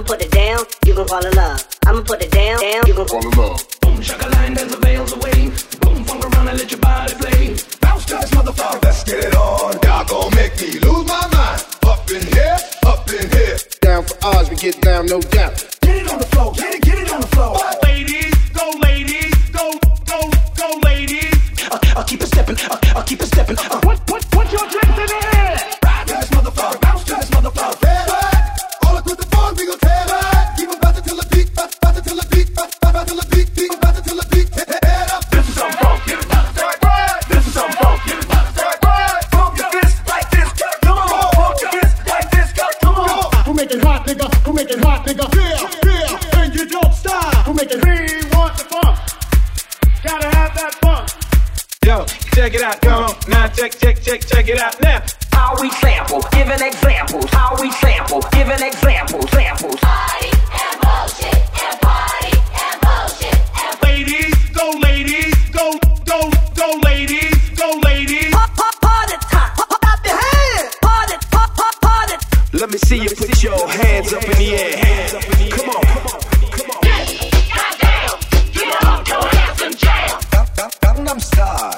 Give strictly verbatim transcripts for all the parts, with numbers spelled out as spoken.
I'ma put it down, you gon' fall in love. I'ma put it down, down, you gon' fall in love. Boom, shaka-line, dance the veils away. Boom, funk around and let your body play. Bounce to this motherfucker. Let's get it on. Y'all gon' make me lose my mind. Up in here, up in here. Down for odds, we get down, no doubt. Get it on the floor, get it, get it on the floor. Ladies, go ladies, go, go, go ladies. Uh, I'll keep it steppin', uh, I'll keep it steppin'. Uh, what, what, what your drinks in the air? Ride to this motherfucker, bounce to this motherfucker. Tear it, all across the farm, we gon' tear it. Keep 'em bouncing till the beat, bouncing till the beat, bouncing till the beat, beat, bouncing till the beat. Tear it up. This is some funk, get it up, right. This is some funk, get it up, right. Pump your fist like this, come on. Pump your fist like this, come on. Who make it hot, nigga? Who make it hot, nigga? Yeah, yeah, and you don't stop. Who make it? We want the funk. Gotta have that funk. Yo, check it out, come on. Now check, check, check, check it out now. How we sample, giving examples. How we sample, giving examples. Samples. Party and bullshit and party and bullshit and Ladies, go ladies, go, go, go ladies, go ladies. Pop, pop, party time. Pop, pop, pop your hands. Party, pop, pop, party. Let me see you put your hands up in the air. Come on, come on, come on. goddamn, get up to an anthem jam. Gangnam Style.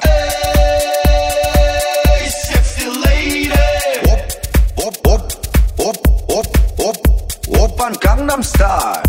Hey, sexy lady. Op, op, op, op, op, op, op on Gangnam Style.